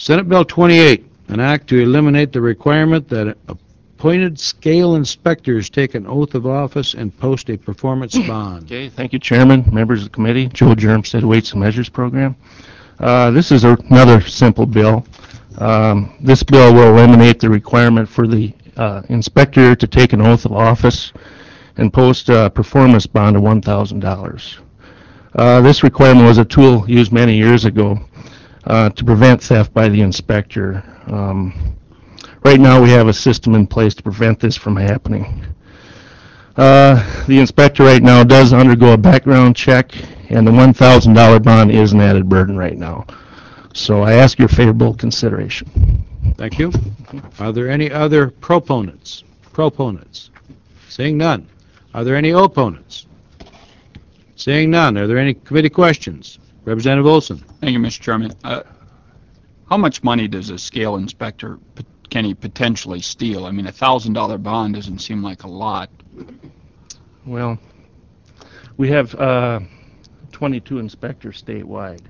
Senate Bill 28, an act to eliminate the requirement that appointed scale inspectors take an oath of office and post a performance bond. Okay, thank you, Chairman, members of the committee. Joe Germstead, Weights and Measures Program. This is another simple bill. This bill will eliminate the requirement for the inspector to take an oath of office and post a performance bond of $1,000. This requirement was a tool used many years ago to prevent theft by the inspector. Right now we have a system in place to prevent this from happening. The inspector right now does undergo a background check, and the $1,000 bond is an added burden right now. So I ask your favorable consideration. Thank you. Are there any other proponents? Seeing none. Are there any opponents? Seeing none. Are there any committee questions? Representative Olson. Thank you, Mr. Chairman. How much money does a scale inspector can he potentially steal? I mean, $1,000 bond doesn't seem like a lot. Well, we have 22 inspectors statewide.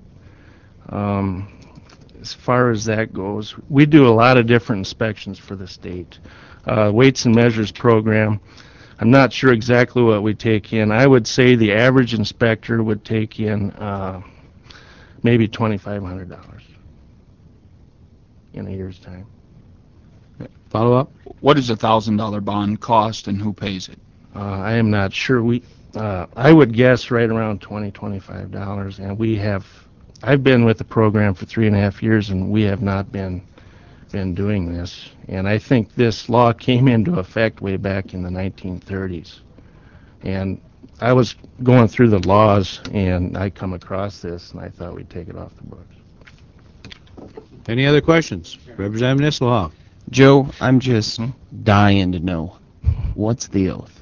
As far as that goes, we do a lot of different inspections for the state. Weights and Measures Program, I'm not sure exactly what we take in. I would say the average inspector would take in maybe $2,500 in a year's time. Follow up? What does a $1,000 bond cost, and who pays it? I am not sure. I would guess right around $20-25, and I've been with the program for 3.5 years, and we have not been doing this. And I think this law came into effect way back in the 1930s. And I was going through the laws, and I come across this, and I thought we'd take it off the books. Any other questions? Representative Nisselhoff. Joe, I'm just dying to know, what's the oath?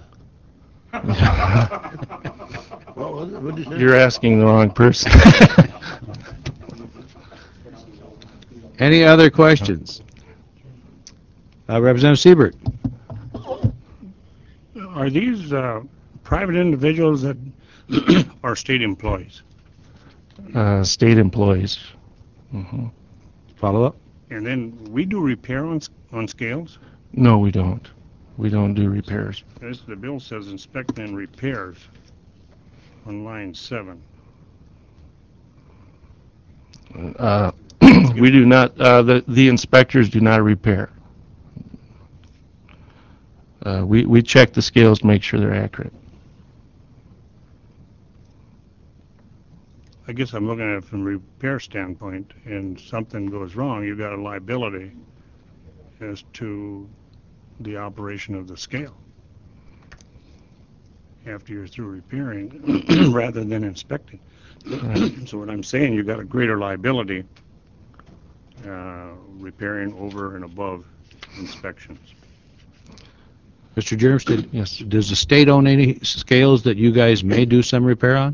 You're asking the wrong person. Any other questions? Representative Siebert. Are these private individuals that are state employees? State employees. Mm-hmm. Follow up? And then we do repair on scales? No, we don't. We don't do repairs. The bill says inspect and repairs on line 7. We do not, the inspectors do not repair. We check the scales to make sure they're accurate. I guess I'm looking at it from a repair standpoint, and something goes wrong, you've got a liability as to the operation of the scale after you're through repairing rather than inspecting. So what I'm saying, you've got a greater liability repairing over and above inspections. Mr. Germstead, Yes. Does the state own any scales that you guys may do some repair on?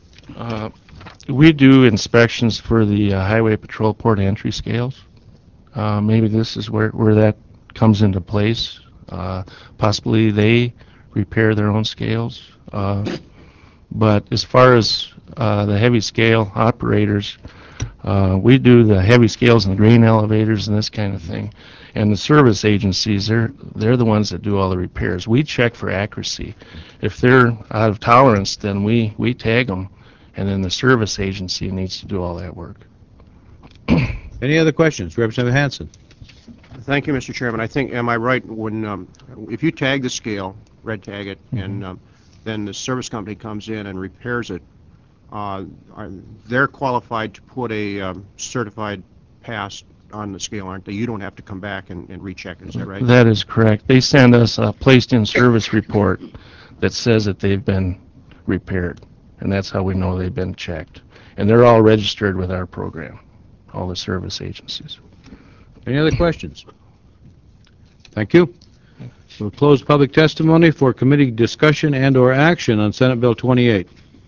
We do inspections for the Highway Patrol Port Entry scales. Maybe this is where that comes into place. Possibly they repair their own scales. But as far as the heavy scale operators, we do the heavy scales and the grain elevators and this kind of thing. And the service agencies, they're the ones that do all the repairs. We check for accuracy. If they're out of tolerance, then we tag them, and then the service agency needs to do all that work. Any other questions? Representative Hanson. Thank you, Mr. Chairman. I think, am I right, when if you tag the scale, red tag it, and then the service company comes in and repairs it, they're qualified to put a certified pass on the scale, aren't they? You don't have to come back and recheck it, is that right? That is correct. They send us a placed-in service report that says that they've been repaired, and that's how we know they've been checked. And they're all registered with our program, all the service agencies. Any other questions? Thank you. We'll close public testimony for committee discussion and/or action on Senate Bill 28.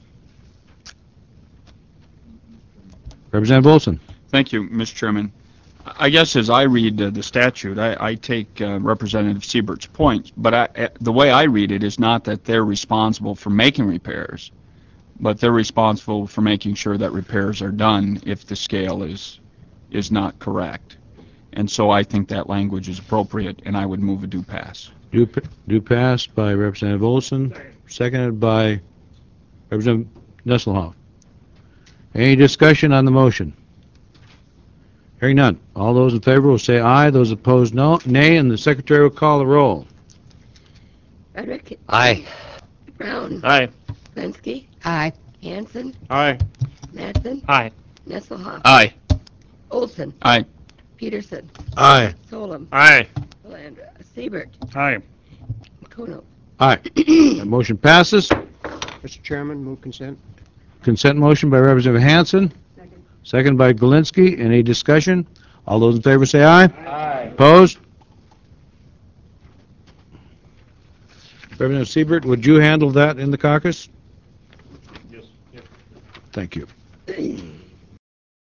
Representative Olson. Thank you, Mr. Chairman. I guess as I read the statute, I take Representative Siebert's point, but the way I read it is not that they're responsible for making repairs, but they're responsible for making sure that repairs are done if the scale is is not correct. And so I think that language is appropriate, and I would move a do pass. Do pass by Representative Olson, seconded by Representative Nesselhoff. Any discussion on the motion? Hearing none. All those in favor will say aye. Those opposed, no. Nay, and the Secretary will call the roll. Frederick. Aye. Brown. Aye. Linsky. Aye. Hanson. Aye. Mattson. Aye. Nesselhoff. Aye. Olson. Aye. Peterson. Aye. Solem. Aye. Calandra. Siebert. Aye. McConough. Aye. That motion passes. Mr. Chairman, move consent. Consent motion by Representative Hanson, second by Galinsky. Any discussion? All those in favor say aye. Aye. Opposed? Representative Siebert, would you handle that in the caucus? Yes. Thank you.